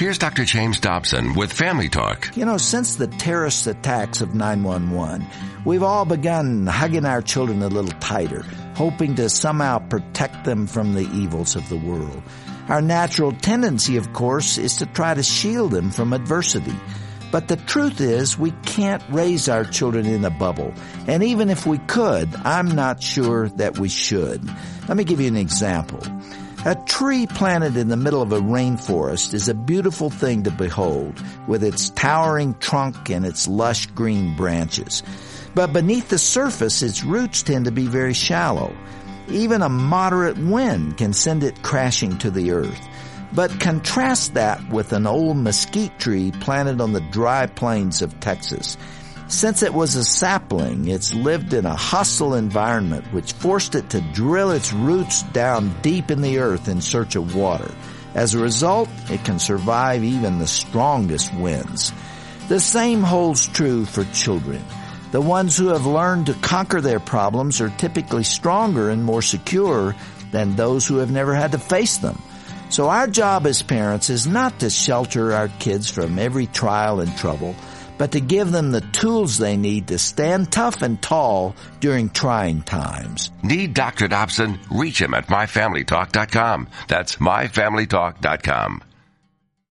Here's Dr. James Dobson with Family Talk. You know, since the terrorist attacks of 9/11, we've all begun hugging our children a little tighter, hoping to somehow protect them from the evils of the world. Our natural tendency, of course, is to try to shield them from adversity. But the truth is, we can't raise our children in a bubble. And even if we could, I'm not sure that we should. Let me give you an example. A tree planted in the middle of a rainforest is a beautiful thing to behold, with its towering trunk and its lush green branches. But beneath the surface, its roots tend to be very shallow. Even a moderate wind can send it crashing to the earth. But contrast that with an old mesquite tree planted on the dry plains of Texas. Since it was a sapling, it's lived in a hostile environment which forced it to drill its roots down deep in the earth in search of water. As a result, it can survive even the strongest winds. The same holds true for children. The ones who have learned to conquer their problems are typically stronger and more secure than those who have never had to face them. So our job as parents is not to shelter our kids from every trial and trouble, but to give them the tools they need to stand tough and tall during trying times. Need Dr. Dobson? Reach him at myfamilytalk.com. That's myfamilytalk.com.